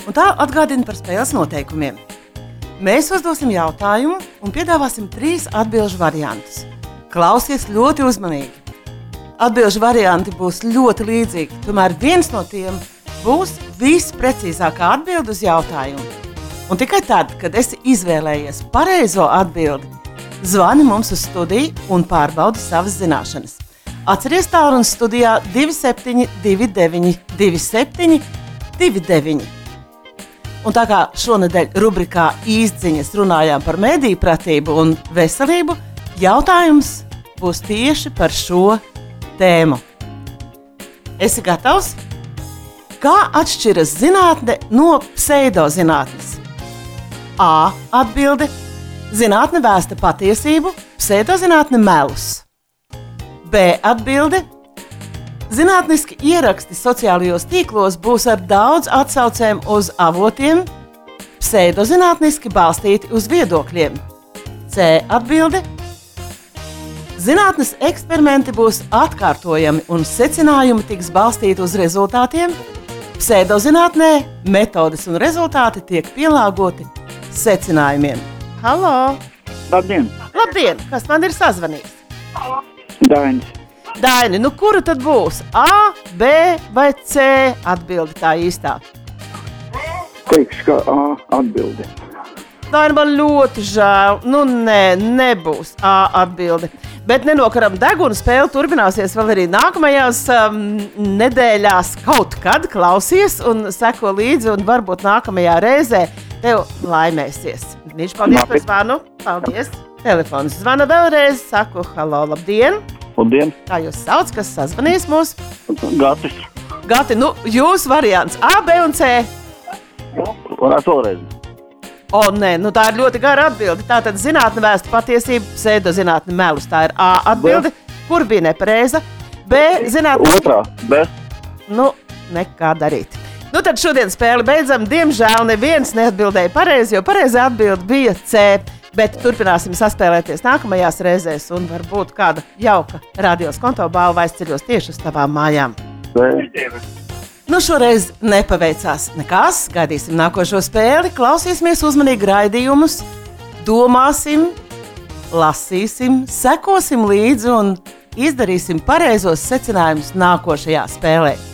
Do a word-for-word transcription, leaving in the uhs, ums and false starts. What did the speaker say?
un tā atgādina par spēles noteikumiem. Mēs uzdosim jautājumu un piedāvāsim trīs atbilžu variantus. Klausies ļoti uzmanīgi. Atbilžu varianti būs ļoti līdzīgi, tomēr viens no tiem būs visprecīzākā atbilde uz jautājumu. Un tikai tad, kad esi izvēlējies pareizo atbildi, zvani mums uz studiju un pārbaudi savas zināšanas. Atceries tālruņa studijā divi septiņi divi deviņi divi septiņi divi deviņi. Un tā kā šonedēļ rubrikā īsdziņas runājām par mediju pratību un veselību, jautājums būs tieši par šo tēmu. Esi gatavs? Kā atšķiras zinātne no pseidozinātnes? A. Atbilde. Zinātne vēsta patiesību, pseidozinātne melus. B. Atbilde. Zinātniski ieraksti sociālajos tīklos būs ar daudz atsaucēm uz avotiem, pseidozinātniski balstīti uz viedokļiem. C. Atbilde. Zinātnes eksperimenti būs atkārtojami un secinājumi tiks balstīti uz rezultātiem. Pseidozinātnē metodes un rezultāti tiek pielāgoti secinājumiem. Halo! Labdien! Labdien! Kas man ir sazvanījis? Dainis. Daini, nu kura tad būs? A, B vai C atbildi tā īstā? Teikšu, ka A atbildi. Daini, man ļoti žēl. Nu nē, nebūs A atbildi. Bet nenokaram degunu spēle turpināsies vēl arī nākamajās um, nedēļās kaut kad. Klausies un seko līdzi un varbūt nākamajā reizē tev laimēsies. Viņš paldies par zvanu. Paldies. Telefons zvana vēlreiz. Saku halo, labdien. Labdien. Kā jūs sauc, kas sazvanīs mūs? Gatis. Gati, nu jūs variants A, B un C. Varētu vēlreiz. O, nē, nu tā ir ļoti gara atbilde. Tātad zinātne vēsta patiesību, pseidozinātne melus. Tā ir A atbilde, B. Kur bija nepareiza. B, zinātne... Otrā, B. Nu, nekā darīt. Nu tad šodien spēli beidzam. Diemžēl neviens neatbildēja pareizi, jo pareizā atbilde bija C. Bet turpināsim saspēlēties nākamajās reizēs un varbūt kāda jauka radios konto balva aizceļos tieši uz tavām mājām. Nu šoreiz nepaveicās nekas, gaidīsim nākošo spēli, klausīsimies uzmanīgi raidījumus, domāsim, lasīsim, sekosim līdzi un izdarīsim pareizos secinājumus nākošajā spēlē.